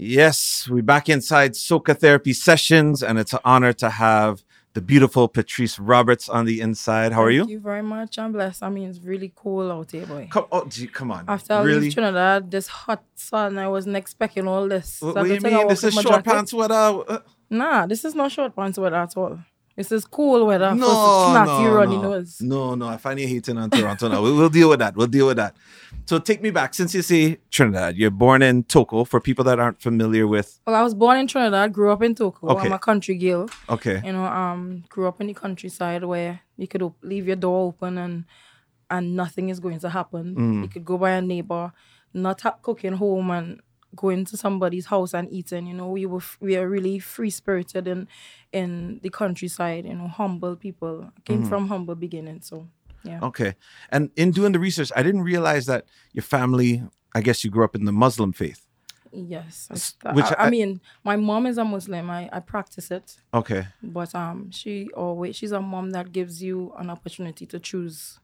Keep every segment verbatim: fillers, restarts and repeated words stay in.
Yes, we're back inside Soca Therapy Sessions, and it's an honor to have the beautiful Patrice Roberts on the inside. How Thank are you? Thank you very much. I'm blessed. I mean, it's really cool out here, boy. Come, oh, gee, come on. After I really? leave Trinidad, this hot sun, I wasn't expecting all this. What, what do you mean? This is short pants weather? Uh, nah, this is not short pants weather at all. This is cool weather no, for snacky no, runny no. nose. No, no, I find you hating on Toronto now. We'll, we'll deal with that. We'll deal with that. So take me back. Since you say Trinidad, you're born in Toco. For people that aren't familiar with... Well, I was born in Trinidad, grew up in Toco. Okay. I'm a country girl. Okay. You know, um, grew up in the countryside where you could op- leave your door open and and nothing is going to happen. Mm. You could go by a neighbor, not ha- cooking home and go into somebody's house and eating. You know, we were f- we are really free spirited in in the countryside. You know, humble people. I came Mm. from humble beginnings, so yeah. Okay. And in doing the research, I didn't realize that your family, I guess you grew up in the Muslim faith. Yes, S- I, which I, I- I mean, my mom is a Muslim. I, I practice it, Okay. but um, she always she's a mom that gives you an opportunity to choose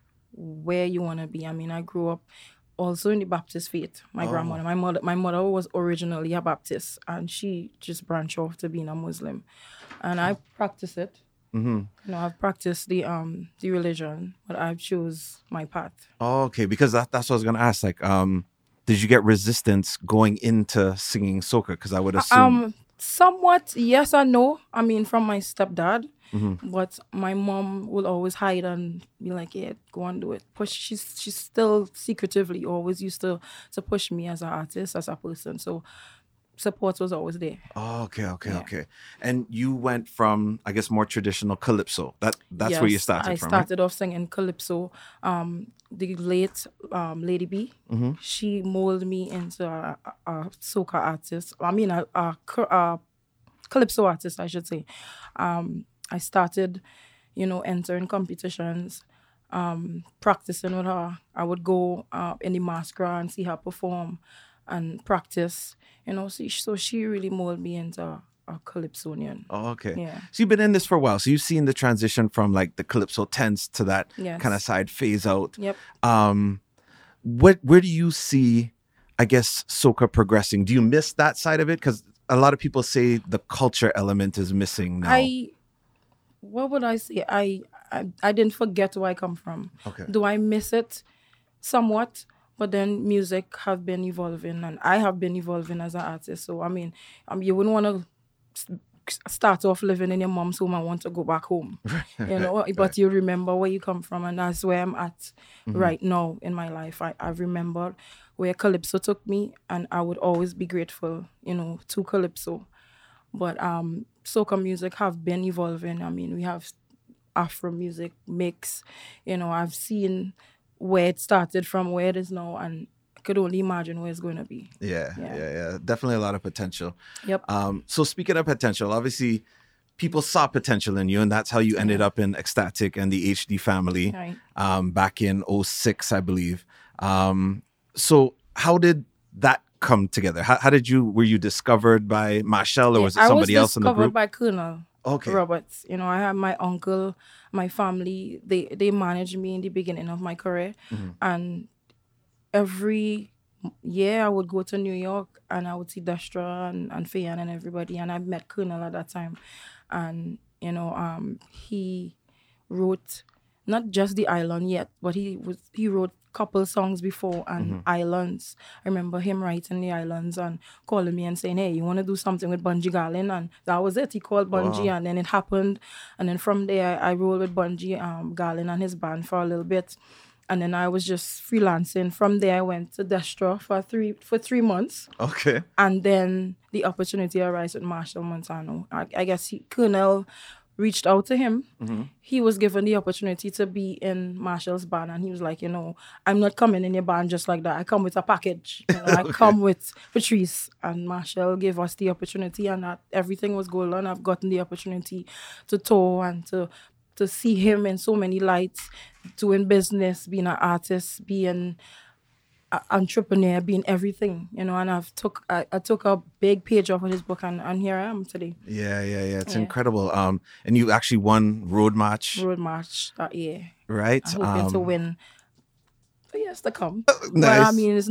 where you want to be. I mean, I grew up also in the Baptist faith. My Oh. grandmother, my mother, my mother was originally a Baptist, and she just branched off to being a Muslim, and I practice it. Mm-hmm. You know, I've practiced the um the religion, but I've chose my path. Oh, okay. Because that, that's what I was going to ask. Like, um, did you get resistance going into singing soca? Because I would assume... Um, somewhat yes and no. I mean, from my stepdad. Mhm. But my mom will always hide and be like, yeah, go and do it. Push. She's she's still secretively always used to to push me as an artist, as a person. So support was always there. Oh, okay, okay, Yeah. okay. And you went from, I guess, more traditional calypso. That That's where you Yes, started I from, started off singing calypso. Um, the late um, Lady B, Mm-hmm. she molded me into a, a, a soca artist. I mean, a, a, a calypso artist, I should say. Um, I started, you know, entering competitions, um, practicing with her. I would go uh, in the masquerade and see her perform and practice, you know. So, so she really molded me into a, a calypsonian. Oh, okay. Yeah. So you've been in this for a while. So you've seen the transition from like the calypso tense to that Yes. kind of side phase out. Yep. Um, what where do you see, I guess, soca progressing? Do you miss that side of it? Because a lot of people say the culture element is missing now. I, what would I say? I, I, I didn't forget where I come from. Okay. Do I miss it? Somewhat. But then music have been evolving and I have been evolving as an artist. So, I mean, um, you wouldn't want to start off living in your mom's home and want to go back home, you know, but you remember where you come from, and that's where I'm at Mm-hmm. right now in my life. I, I remember where Calypso took me, and I would always be grateful, you know, to Calypso. But um, soca music have been evolving. I mean, we have Afro music mix, you know, I've seen where it started from where it is now, and I could only imagine where it's going to be. Yeah, yeah, Yeah. yeah, Definitely a lot of potential. Yep. Um, so speaking of potential, obviously people saw potential in you, and that's how you ended Yeah. up in Ecstatic and the H D family Right. um, back in oh six, I believe. Um, so how did that come together? How, how did you, were you discovered by Marshall, or Yeah, was it somebody I was else in the discovered group? by Colonel Okay. Roberts. You know, I had my uncle, my family, they, they managed me in the beginning of my career. Mhm. And every year I would go to New York and I would see Destra and, and Fayan and everybody. And I met Colonel at that time. And, you know, um, he wrote not just The Island yet, but he was he wrote couple songs before and Mhm. Islands. I remember him writing The Islands and calling me and saying, hey, you want to do something with Bunji Garlin? And that was it. He called Bunji, Wow. and then it happened. And then from there, I rolled with Bunji um, Garlin and his band for a little bit. And then I was just freelancing. From there, I went to Destra for three for three months. Okay. And then the opportunity arose with Marshall Montano. I, I guess he, Colonel reached out to him. Mhm. He was given the opportunity to be in Marshall's band, and he was like, you know, I'm not coming in your band just like that. I come with a package. You know, I Okay. come with Patrice, and Marshall gave us the opportunity, and that everything was going on. I've gotten the opportunity to tour and to to see him in so many lights, doing business, being an artist, being an entrepreneur, being everything, you know. And I've took I, I took a big page off of his book, and, and here I am today. Yeah, yeah, yeah. It's Yeah. incredible. Um, and you actually won Road March, Road March that year. right? I'm hoping to Um, win for years to come. But I nice. mean, it's not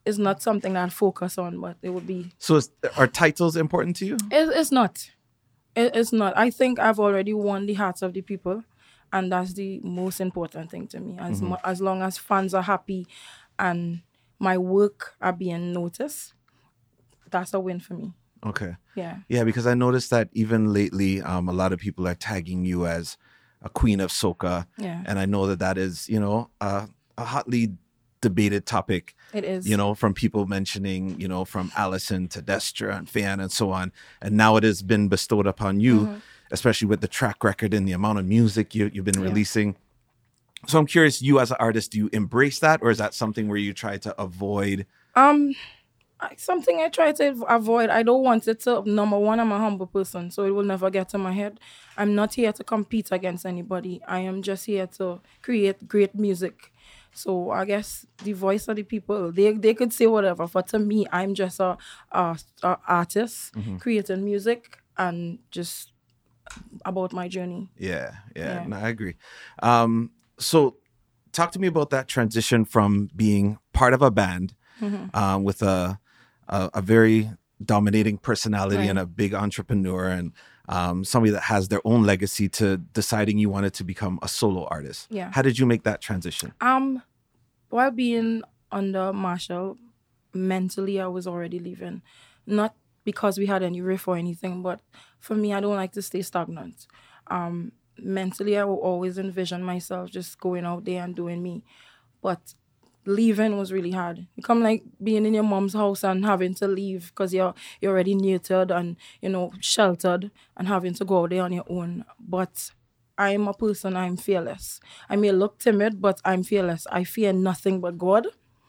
is not something that I focus on, but it would be. So is, are titles important to you? It, it's not. It, it's not. I think I've already won the hearts of the people, and that's the most important thing to me. As Mm-hmm. mu- as long as fans are happy, and my work are being noticed, that's a win for me. Okay. Yeah. Yeah, because I noticed that even lately, um, a lot of people are tagging you as a queen of soca, Yeah. and I know that that is, you know, uh, a hotly debated topic. It is. You know, from people mentioning, you know, from Allison to Destra and Fan and so on, and now it has been bestowed upon you, Mm-hmm. especially with the track record and the amount of music you, you've been Yeah. releasing. So I'm curious, you as an artist, do you embrace that, or is that something where you try to avoid? Um, I- something I try to av- avoid. I don't want it to. Number one, I'm a humble person, so it will never get to my head. I'm not here to compete against anybody. I am just here to create great music. So I guess the voice of the people, they they could say whatever, but to me, I'm just a, a, a artist creating music and just about my journey. Yeah, yeah, Yeah. no, I agree. Um, so talk to me about that transition from being part of a band Mm-hmm. um, with a, a a very dominating personality Right. and a big entrepreneur and um, somebody that has their own legacy to deciding you wanted to become a solo artist. Yeah. How did you make that transition? Um, while being under Marshall, mentally I was already leaving. Not because we had any riff or anything, but for me, I don't like to stay stagnant. Um, mentally, I will always envision myself just going out there and doing me. But leaving was really hard. It come like being in your mom's house and having to leave because you're you're already nurtured and, you know, sheltered and having to go out there on your own. But I'm a person, I'm fearless. I may look timid, but I'm fearless. I fear nothing but God.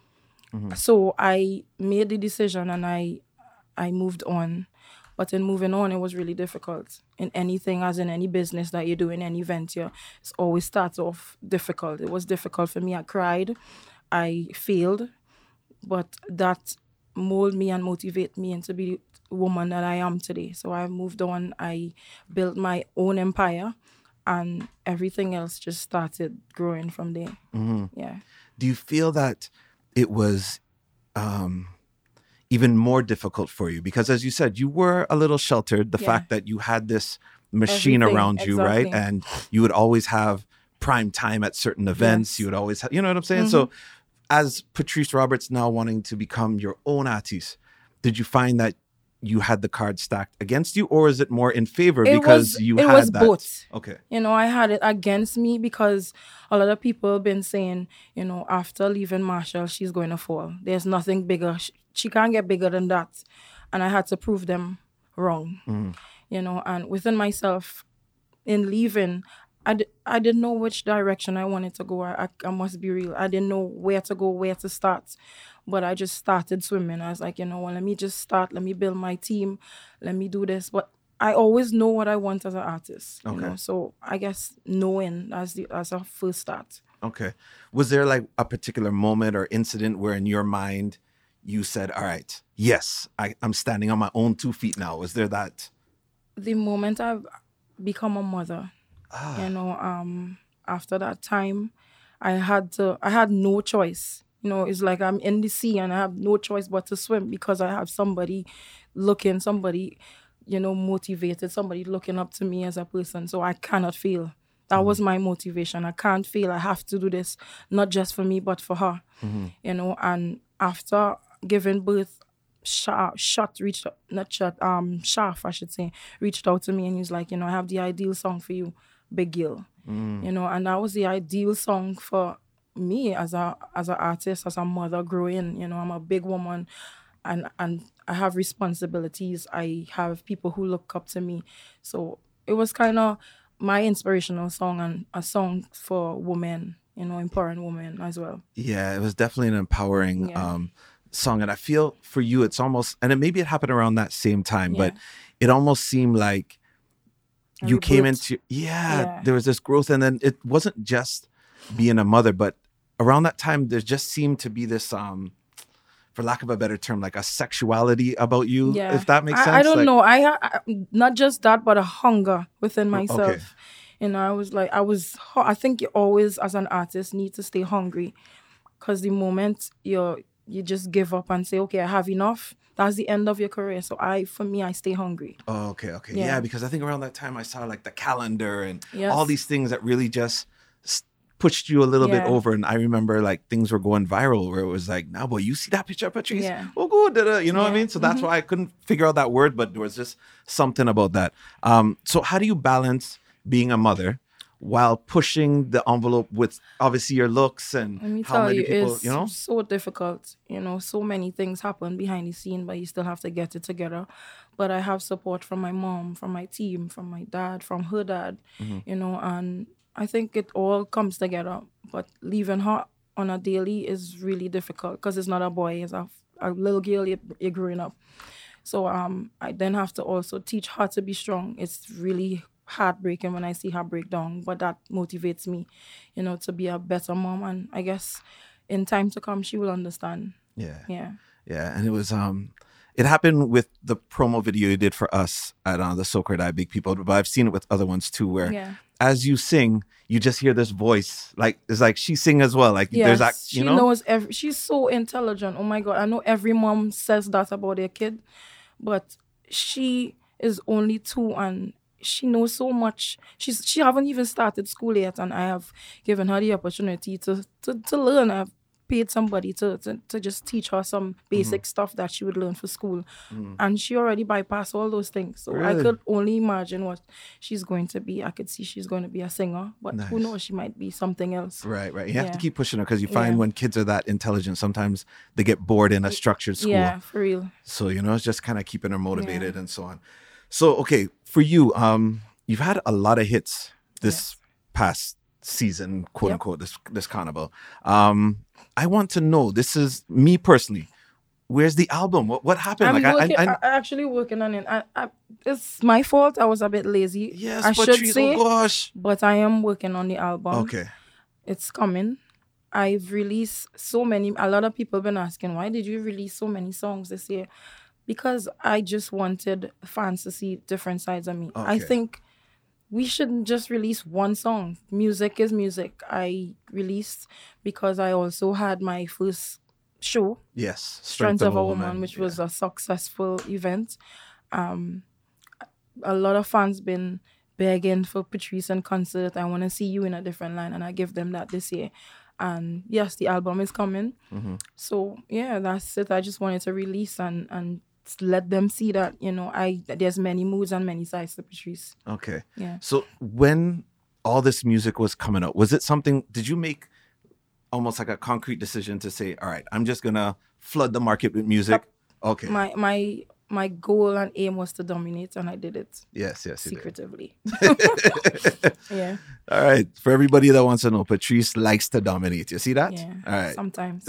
So I made the decision and I I moved on. But in moving on, it was really difficult. In anything, as in any business that you do, in any venture, it always starts off difficult. It was difficult for me. I cried. I failed. But that molded me and motivated me into be the woman that I am today. So I moved on. I built my own empire. And everything else just started growing from there. Yeah. Do you feel that it was um, even more difficult for you? Because as you said, you were a little sheltered. The Yeah. fact that you had this machine Everything, around you, right? exactly. And you would always have prime time at certain events. Yes. You would always have, you know what I'm saying? So as Patrice Roberts now wanting to become your own artist, did you find that you had the cards stacked against you, or is it more in favor It because was- you it had was that? both. Okay. You know, I had it against me because a lot of people have been saying, you know, after leaving Marshall, she's going to fall. There's nothing bigger. She, she can't get bigger than that. And I had to prove them wrong. You know, and within myself, in leaving, I, d- I didn't know which direction I wanted to go. I, I, I must be real. I didn't know where to go, where to start. But I just started swimming. I was like, you know, well, let me just start. Let me build my team. Let me do this. But I always know what I want as an artist. You Okay. know? So I guess knowing as the as a first start. Okay. Was there like a particular moment or incident where in your mind you said, all right, yes, I, I'm standing on my own two feet now? Was there that? The moment I've become a mother, Ah. you know, um, after that time, I had to, I had no choice. You know, it's like I'm in the sea and I have no choice but to swim because I have somebody looking, somebody, you know, motivated, somebody looking up to me as a person. So I cannot fail. That was my motivation. I can't fail. I have to do this, not just for me, but for her. You know, and after giving birth, Shot, shot reached out, not shot, um, Shaft, I should say, reached out to me and he was like, you know, I have the ideal song for you, Big Girl. You know, and that was the ideal song for me as a as an artist, as a mother growing. You know, I'm a big woman and and I have responsibilities. I have people who look up to me. So it was kind of my inspirational song and a song for women, you know, empowering women as well. Yeah, it was definitely an empowering Yeah. um, song. And I feel for you, it's almost, and it, maybe it happened around that same time, Yeah. but it almost seemed like A you came rebirth. into, yeah, Yeah. there was this growth. And then it wasn't just being a mother, but around that time, there just seemed to be this, um, for lack of a better term, like a sexuality about you, Yeah, if that makes I, sense. I don't Like- know. I, ha- I not just that, but a hunger within myself. okay. You know, I was like, I was. hu- I think you always, as an artist, need to stay hungry, because the moment you're you just give up and say, okay, I have enough. That's the end of your career. So I, for me, I stay hungry. Oh, okay, okay. Yeah. Yeah. because I think around that time I saw like the calendar and Yes. all these things that really just s- pushed you a little bit Yeah. over. And I remember like things were going viral where it was like, now, boy, you see that picture of Patrice? Yeah. Oh, good. da, da," You know what I Yeah. mean? So that's why I couldn't figure out that word, but there was just something about that. Um, so how do you balance being a mother while pushing the envelope with obviously your looks and Let me how tell many you, people, it's you know? so difficult. You know, so many things happen behind the scene, but you still have to get it together. But I have support from my mom, from my team, from my dad, from her dad, Mm-hmm. you know, and I think it all comes together. But leaving her on a daily is really difficult because it's not a boy, it's a, a little girl you're, you're growing up. So um, I then have to also teach her to be strong. It's really heartbreaking when I see her break down, but that motivates me, you know, to be a better mom. And I guess in time to come, she will understand. Yeah. Yeah. Yeah, and it was um, it happened with the promo video you did for us at uh, the Soca Die Big People, but I've seen it with other ones too, where Yeah. as you sing, you just hear this voice, like it's like she sing as well, like Yes, there's that, she you know, knows every. She's so intelligent. Oh my God, I know every mom says that about their kid, but she is only two and she knows so much. She's she haven't even started school yet, and I have given her the opportunity to to, to learn. I've paid somebody to, to to just teach her some basic Mm-hmm. stuff that she would learn for school, and she already bypassed all those things. So I Really? could only imagine what she's going to be. I could see she's going to be a singer, but who Nice. knows? She might be something else. right, right. You have to Yeah. keep pushing her because you find Yeah. when kids are that intelligent, sometimes they get bored in a structured school. Yeah, for real. So, you know, it's just kind of keeping her motivated and so on. So, okay, for you, um, you've had a lot of hits this past season, quote Yep. unquote, this this carnival. Um, I want to know, this is me personally, where's the album? What what happened? I'm like working, I, I, I, am actually working on it. I, I, it's my fault. I was a bit lazy. yes, I but should trees, say, oh gosh. but I am working on the album. Okay. It's coming. I've released so many. A lot of people have been asking, why did you release so many songs this year? Because I just wanted fans to see different sides of me. I Okay. think we shouldn't just release one song. Music is music. I released because I also had my first show, Yes. Strength of a Woman, which was a successful event. Um, a lot of fans been begging for Patrice in concert. I want to see you in a different line, and I give them that this year. And yes, the album is coming. Mm-hmm. So yeah, that's it. I just wanted to release and and let them see that, you know, I there's many moods and many sides to Patrice. Okay. Yeah. So when all this music was coming out, was it something, did you make almost like a concrete decision to say, all right, I'm just going to flood the market with music? Okay. My my my goal and aim was to dominate, and I did it yes, yes, you did. secretively. Yeah. All right. For everybody that wants to know, Patrice likes to dominate. You see that? Yeah. All right. Sometimes.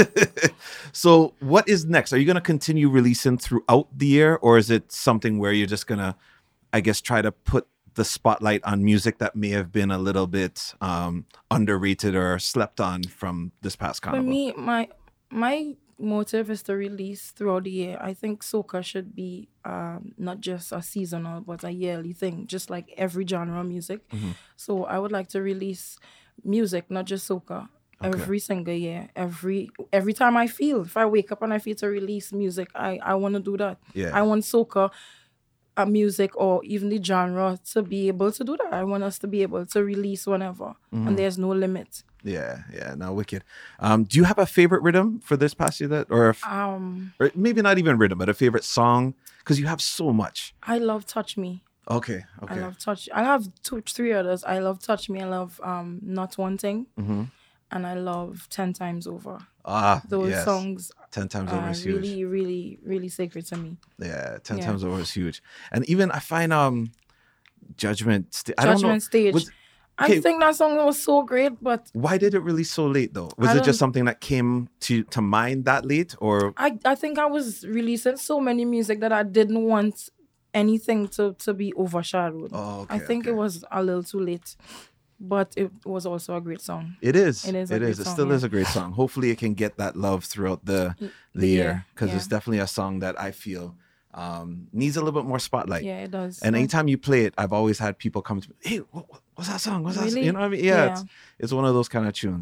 So what is next? Are you going to continue releasing throughout the year, or is it something where you're just going to, I guess, try to put the spotlight on music that may have been a little bit um, underrated or slept on from this past For carnival? me, my my motive is to release throughout the year. I think soca should be um, not just a seasonal, but a yearly thing, just like every genre of music. Mm-hmm. So I would like to release music, not just soca, every single year. Every every time I feel, if I wake up and I feel to release music, I, I want to do that. Yeah. I want soca, uh, music, or even the genre to be able to do that. I want us to be able to release whenever, Mm-hmm. and there's no limit. Yeah, yeah, no, wicked. Um, do you have a favorite rhythm for this past year that, or, if, Um, or maybe not even rhythm, but a favorite song? Because you have so much. I love Touch Me. Okay, okay. I love Touch. I have two, three others. I love Touch Me. I love um, Not Wanting, Mm-hmm. and I love Ten Times Over. Ah, Those yes. songs Ten times over are is huge. really, really, really sacred to me. Yeah, ten Yeah. times over is huge. And even I find um, Judgment. St- I don't know. Judgment Stage. Was- okay. I think that song was so great, but Why did it release so late though? Was I it don't- just something that came to to mind that late, or I, I think I was releasing so many music that I didn't want anything to, to be overshadowed. Oh, okay, I think okay. it was a little too late, but it was also a great song. It is. It is a It great is. It song, still yeah. is a great song. Hopefully, it can get that love throughout the the the year year, because yeah. it's definitely a song that I feel um, needs a little bit more spotlight. Yeah, it does. And Yeah. anytime you play it, I've always had people come to me, "Hey, what, what's that song? What's that?" Song? Really? You know what I mean? Yeah, Yeah. It's, it's one of those kind of tunes.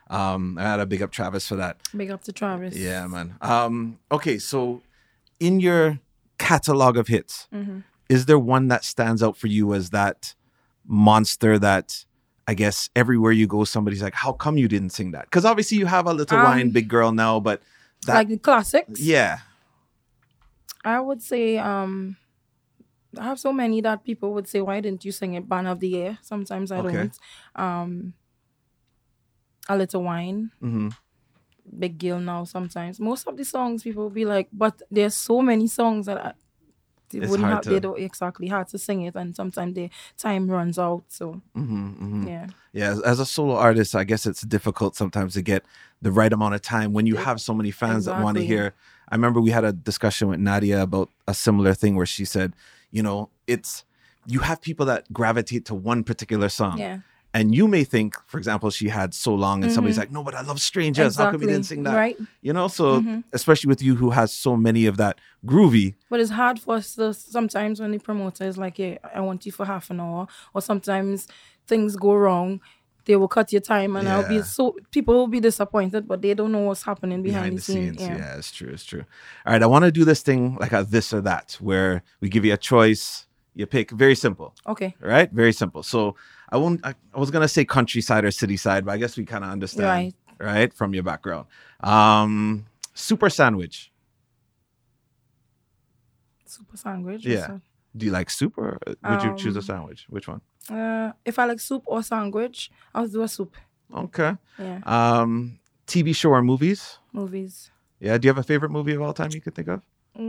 Um, I had to big up Travis for that. Big up to Travis. Yeah, man. Um, okay, so in your catalog of hits, Mm-hmm. is there one that stands out for you as that monster that I guess everywhere you go, somebody's like, how come you didn't sing that? Because obviously you have a Little Um, Wine, Big Girl now, but that, Like the classics. yeah. I would say um I have so many that people would say, why didn't you sing it? Band of the Year. Sometimes I Okay. don't. Um A Little Wine. hmm Big Girl now sometimes. Most of the songs people will be like, but there's so many songs that I, they It's wouldn't hard have, to- they don't exactly hard to sing it, and sometimes the time runs out. So hmm hmm yeah. Yeah, as, as a solo artist, I guess it's difficult sometimes to get the right amount of time when you have so many fans that want to Exactly. hear. I remember we had a discussion with Nadia about a similar thing where she said, you know, it's you have people that gravitate to one particular song. Yeah. And you may think, for example, she had So Long, and somebody's Mhm. like, no, but I love Strangers. How come you didn't sing that? Right. You know, so Mhm. especially with you who has so many of that groovy. But it's hard for us to, sometimes when the promoter is like, yeah, I want you for half an hour, or sometimes things go wrong, they will cut your time, and I'll Yeah. be so people will be disappointed, but they don't know what's happening behind, the scenes. Yeah. Yeah. it's true. It's true. All right. I want to do this thing like a this or that, where we give you a choice. You pick. Very simple. Okay. All right. Very simple. So I won't, I, I was going to say countryside or city side, but I guess we kind of understand, Right. right? From your background. Um, super sandwich. Super sandwich. Yeah. or Do you like soup or would you choose a Um, sandwich? Which one? so- Uh, if I like soup or sandwich, I'll do a soup. Okay. Yeah. Um, T V show or movies? Movies. Yeah. Do you have a favorite movie of all time you could think of?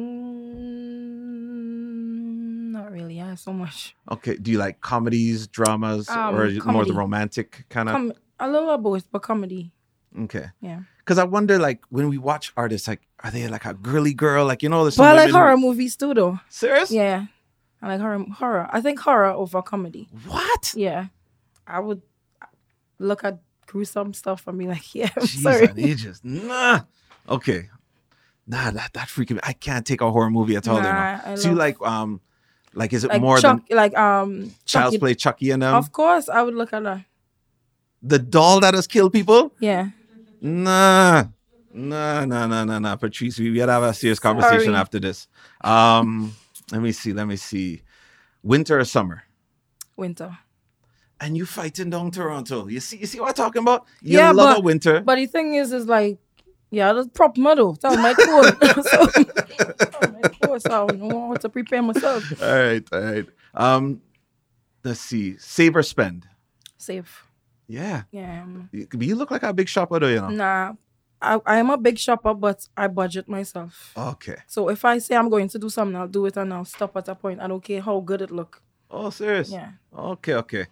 Mm, not really. I have so much. Okay. Do you like comedies, dramas, Um, or more the comedy. romantic kind of? Com- a little of both, but comedy. Okay. Yeah. Because I wonder, like, when we watch artists, like, are they like a girly girl? Like, you know, there's But some I like women who- horror movies too, though. Serious? Yeah. I like horror. Horror. I think horror over comedy. What? Yeah. I would look at gruesome stuff and be like, yeah, I'm Jeez, sorry. and he just nah. Okay. Nah, that that freaking me. I can't take a horror movie at all. you know. Nah, I So you love- like um, like is it Like more Chuck, than like um, Child's Chucky- Play, Chucky, and them? Of course, I would look at that. The doll that has killed people? Yeah. Nah. Nah, nah, nah, nah, nah. Patrice, we gotta have a serious conversation Sorry. after this. Um, let me see, let me see. Winter or summer? Winter. And you fighting down Toronto. You see, you see what I'm talking about? You Yeah, love but- a winter. But the thing is, is like, yeah, that's proper model. Tell my cold. so, tell my cold, so I don't know how to prepare myself. all right, all right. Um, let's see. Save or spend? Safe. Yeah. Yeah. um, You, you look like a big shopper though, you know. Nah, I, I am a big shopper, but I budget myself. Okay. So if I say I'm going to do something, I'll do it and I'll stop at a point. I don't care how good it look. Oh, serious? Yeah. Okay, okay.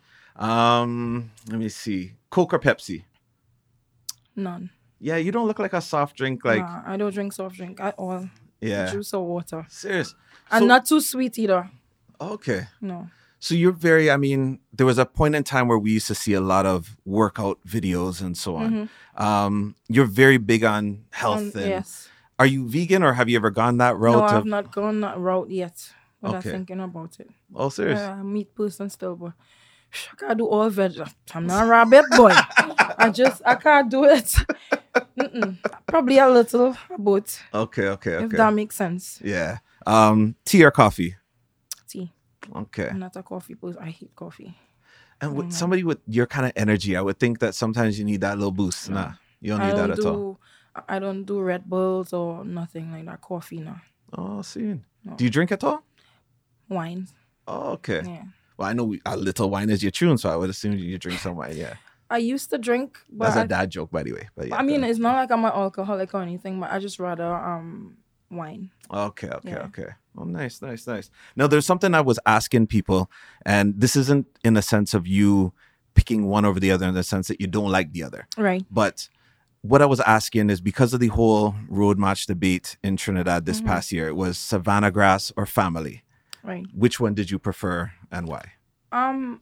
Um, let me see. Coke or Pepsi? None. Yeah, you don't look like a soft drink, like nah, I don't drink soft drink at all. yeah. Juice or water. Serious. And So- not too sweet either. Okay. No. So you're very, I mean, there was a point in time where we used to see a lot of workout videos and so on. Um, you're very big on health. Um, and yes. Are you vegan or have you ever gone that route? No, of, I've not gone that route yet. But Okay. I'm thinking about it. oh, serious? Yeah, I'm a meat person still, but I can't do all veg. I'm not a rabbit boy. I just, I can't do it. Mm-mm. Probably a little about, Okay, okay, if okay. that makes sense. Yeah. Um, tea or coffee? Tea. Okay. I'm not a coffee person. I hate coffee. And with somebody with your kind of energy, I would think that sometimes you need that little boost. Nah, you don't I need don't that do, at all. I don't do Red Bulls or nothing like that. Coffee, no. Oh, see. Do you drink at all? Wine. Oh, okay. Yeah. Well, I know we, a little wine is your tune, so I would assume you drink some wine. Yeah. I used to drink, but That's I, a dad joke, by the way. But yeah. I mean, go it's not like I'm an alcoholic or anything, but I just rather um wine. ahead. okay, okay, yeah. okay. Oh, nice, nice, nice. Now, there's something I was asking people, and this isn't in the sense of you picking one over the other, in the sense that you don't like the other. Right. But what I was asking is because of the whole road march debate in Trinidad this Mm-hmm. past year, it was Savannah Grass or Family. Right. Which one did you prefer and why? Um,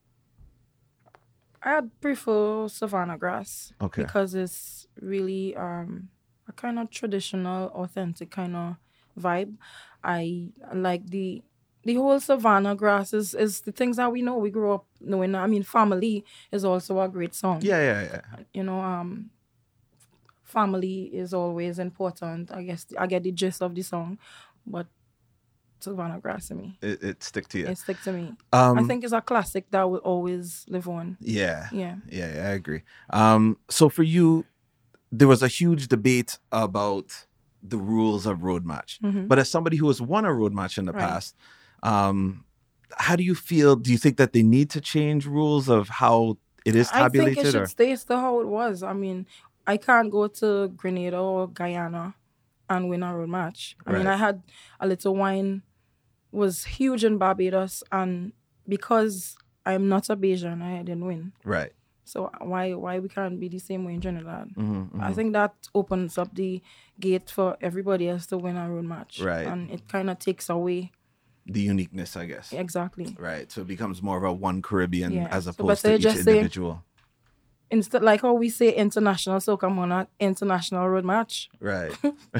I'd prefer Savannah Grass. Okay. Because it's really um a kind of traditional, authentic kind of vibe. I like the the whole Savannah Grass is, is the things that we know. We grew up knowing. I mean, Family is also a great song. Yeah, yeah, yeah. You know, um, family is always important. I guess I get the gist of the song, but Savannah Grass to me. It, it stick to you. It stick to me. Um, I think it's a classic that will always live on. Yeah. Yeah. Yeah, yeah, I agree. Um, so for you, there was a huge debate about the rules of road match. Mhm. But as somebody who has won a road match in the Right. past, um, how do you feel? Do you think that they need to change rules of how it is I think tabulated? it should Or stay still how it was. I mean, I can't go to Grenada or Guyana and win a road match. I mean, Right. I had a little wine, was huge in Barbados, and because I'm not a Bajan, I didn't win. right. So why why we can't be the same way in Trinidad? Mhm, I mhm. think that opens up the gate for everybody else to win a road match. Right. And it kind of takes away The uniqueness, I guess. exactly. Right. So it becomes more of a one Caribbean Yeah. as So opposed better to each just say- individual. Instead, like how we say international soca monarch, international road match. Right.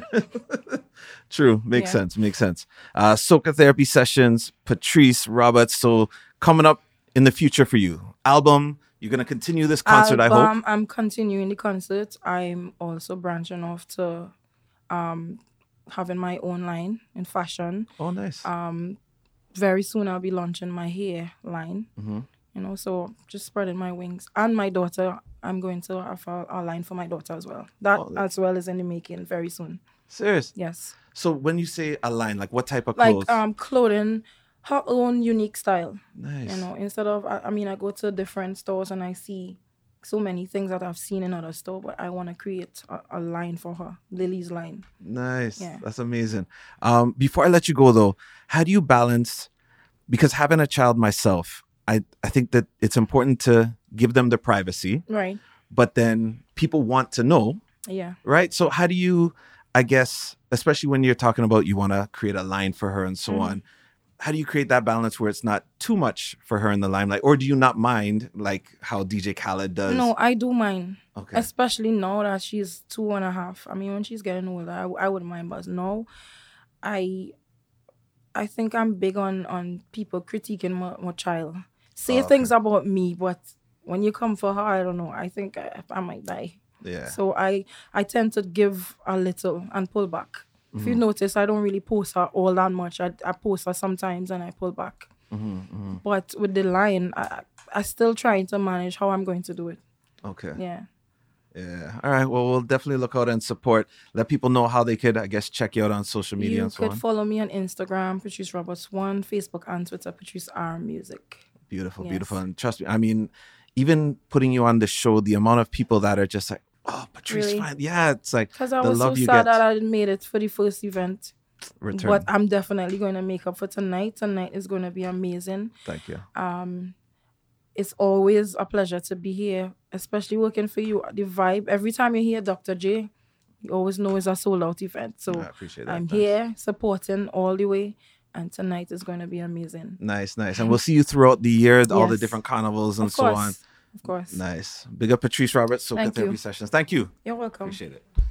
True. Makes Yeah. sense. Makes sense. Uh, Soca Therapy Sessions, Patrice Roberts. So coming up in the future for you, album. You're gonna continue this concert, I hope. Album, I'm continuing the concert. I'm also branching off to um, having my own line in fashion. Oh, nice. Um, very soon I'll be launching my hair line. Mhm. You know, so just spreading my wings. And my daughter, I'm going to have a, a line for my daughter as well. That Oh, as well is in the making very soon. Serious. Yes. So when you say a line, like what type of Like clothes? um clothing, her own unique style. nice. You know, instead of I, I mean I go to different stores and I see so many things that I've seen in other store, but I want to create a, a line for her, Lily's line. Nice. Yeah. That's amazing. Um, before I let you go though, how do you balance, because having a child myself, I, I think that it's important to give them the privacy, Right. but then people want to know, Yeah. right? So how do you, I guess, especially when you're talking about you want to create a line for her and so Mhm. on, how do you create that balance where it's not too much for her in the limelight? Or do you not mind like how D J Khaled does? No, I do mind. Okay. Especially now that she's two and a half. I mean, when she's getting older, I, I wouldn't mind. But now, I I think I'm big on, on people critiquing my, my child. Say Oh, okay. things about me, but when you come for her, I don't know. I think I, I might die. Yeah. So I, I tend to give a little and pull back. If Mm-hmm. you notice, I don't really post her all that much. I, I post her sometimes and I pull back. Mhm, mhm. But with the line, I, I still trying to manage how I'm going to do it. Okay. Yeah. Yeah. All right. Well, we'll definitely look out and support. Let people know how they could, I guess, check you out on social media You and so could on. follow me on Instagram, Patrice Roberts one, Facebook and Twitter, Patrice R Music. Beautiful, Yes. beautiful. And trust me, I mean, even putting you on the show, the amount of people that are just like, oh, Patrice, Really? fine. Yeah, it's like Because I the was so love you sad get that I didn't made it for the first event. return. But I'm definitely going to make up for tonight. Tonight is going to be amazing. Thank you. Um, it's always a pleasure to be here, especially working for you. The vibe, every time you hear Doctor J, you always know it's a sold out event. So I appreciate that. I'm Thanks. here supporting all the way. And tonight is going to be amazing. Nice, nice. And we'll see you throughout the year, all the Yes. different carnivals and Of so course. on. Of course. Nice. Big up Patrice Roberts, Soca Thank Therapy you. Sessions. Thank you. You're welcome. Appreciate it.